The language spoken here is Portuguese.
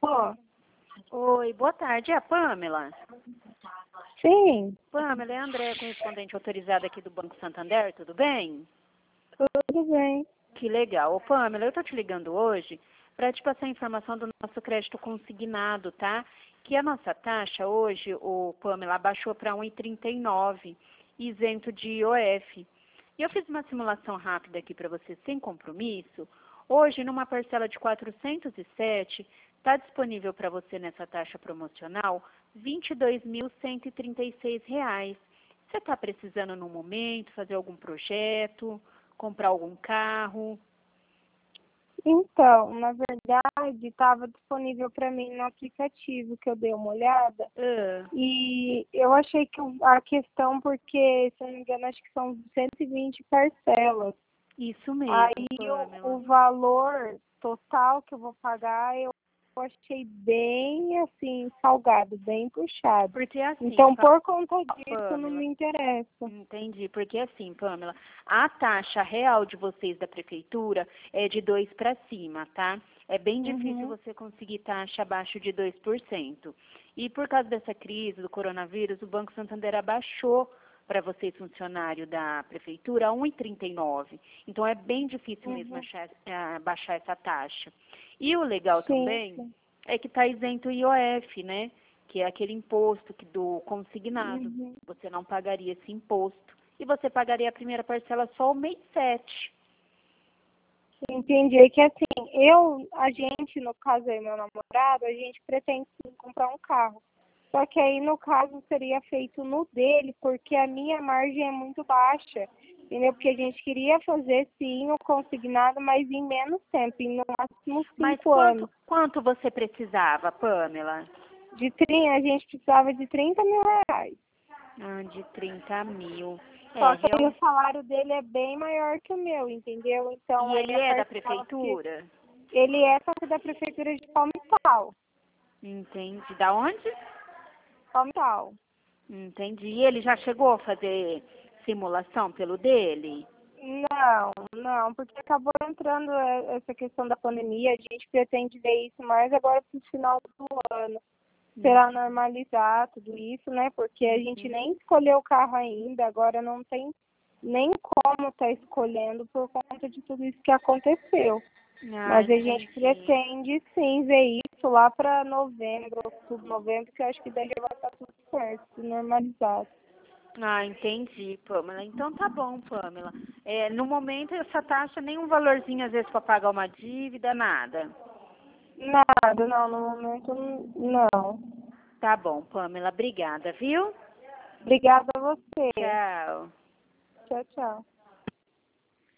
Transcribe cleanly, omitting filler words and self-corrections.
Alô? Oi, boa tarde. É a Pamela? Sim, Pamela, é a Andréa, correspondente autorizada aqui do Banco Santander, tudo bem? tudo bem. Que legal. Ô, Pamela, eu tô te ligando hoje para te passar a informação do nosso crédito consignado, tá? Que a nossa taxa hoje, o Pamela, baixou para 1,39, isento de IOF. E eu fiz uma simulação rápida aqui para você, sem compromisso. Hoje, numa parcela de 407, está disponível para você nessa taxa promocional R$ 22.136. Você está precisando no momento fazer algum projeto, comprar algum carro? Então, na verdade, estava disponível para mim no aplicativo que eu dei uma olhada. Ah, E eu achei que a questão, porque, se eu não me engano, acho que são 120 parcelas. isso mesmo, Aí o Pamela. valor total que eu vou pagar, eu achei bem, assim, salgado, bem puxado. Porque assim, Então, por conta disso, não Pamela, me interessa. entendi. Porque assim, Pamela, a taxa real de vocês da prefeitura é de 2 para cima, tá? É bem difícil Uhum, você conseguir taxa abaixo de 2%. E por causa dessa crise do coronavírus, o Banco Santander abaixou para vocês, funcionário da prefeitura, a 1,39. Então é bem difícil mesmo uhum. baixar essa taxa. E o legal Sim, também sim. é que está isento o IOF, né? Que é aquele imposto do consignado. Uhum. Você não pagaria esse imposto. E você pagaria a primeira parcela só o mês 7. Entendi. É que assim, a gente, no caso aí, meu namorado, a gente pretende sim comprar um carro. Só que aí, no caso, seria feito no dele, porque a minha margem é muito baixa, entendeu? Porque a gente queria fazer, sim, o consignado, mas em menos tempo, em no máximo Mas 5 anos. quanto você precisava, Pamela? A gente precisava de 30 mil reais. Ah, de 30 mil. É, Só que aí o salário dele é bem maior que o meu, entendeu? Então, E aí ele a é da parcela que prefeitura? ele é só que da prefeitura de Palmital. Entendi. Da onde? Palmital. Entendi. E ele já chegou a fazer simulação pelo dele? Não, não, porque acabou entrando essa questão da pandemia, a gente pretende ver isso mais agora para o final do ano, Hum, para normalizar tudo isso, né? Porque a gente nem escolheu o carro ainda, agora não tem nem como estar escolhendo por conta de tudo isso que aconteceu. Ah, Mas a gente entendi. pretende sim ver isso lá para novembro, outubro, novembro, que eu acho que daí já vai estar tudo certo, tudo normalizado. Ah, entendi, Pamela. Então tá bom, Pamela. É, no momento, essa taxa, nenhum valorzinho, às vezes, para pagar uma dívida, nada. Nada, não, no momento não. Tá bom, Pamela. Obrigada, viu? Obrigada a você. Tchau. Tchau, tchau.